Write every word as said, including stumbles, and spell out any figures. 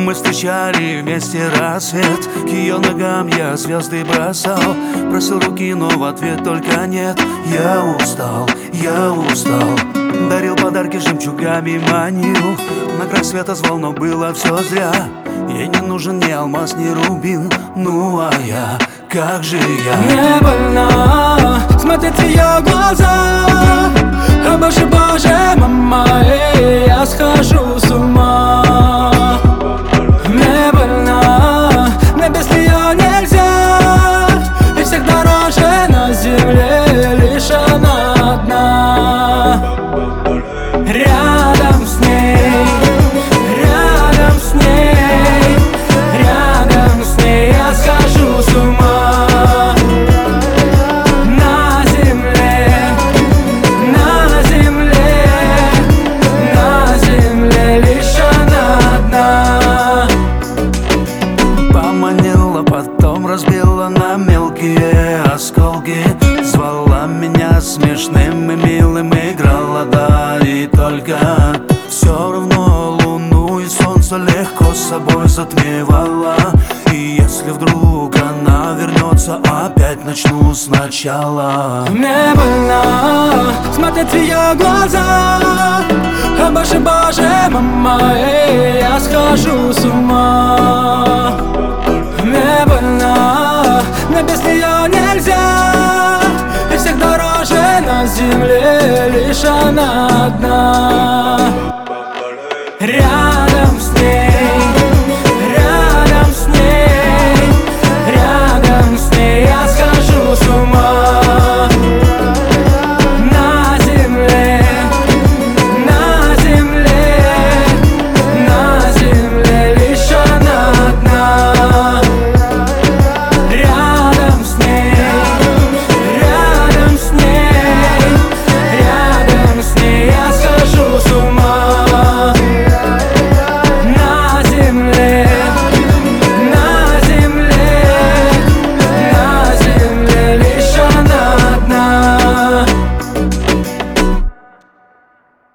Мы встречали вместе рассвет. К ее ногам я звезды бросал, просил руки, но в ответ только нет. Я устал, я устал. Дарил подарки, жемчугами манил, на край света звал, но было все зря. Ей не нужен ни алмаз, ни рубин. Ну а я, как же я? Мне больно смотреть в ее глаза. О боже, боже, мама, эй, я схожу с ума. Мне больно, мне без нее нельзя. И всех дороже на земле лишь она одна. Рядом с ней, рядом с ней, рядом с ней я схожу с ума. На земле, на земле, на земле лишь она одна. Поманила, потом разбила на мелкие осколки. Звала меня смешным и милым, играла, да и только. Все равно луну и солнце легко с собой затмевала. И если вдруг она вернется, опять начну сначала. Мне больно смотреть в ее глаза. О боже, боже, мама, эй, я схожу с ума. Мне больно, мне без нее нельзя. И всех дороже на земле лишь она одна.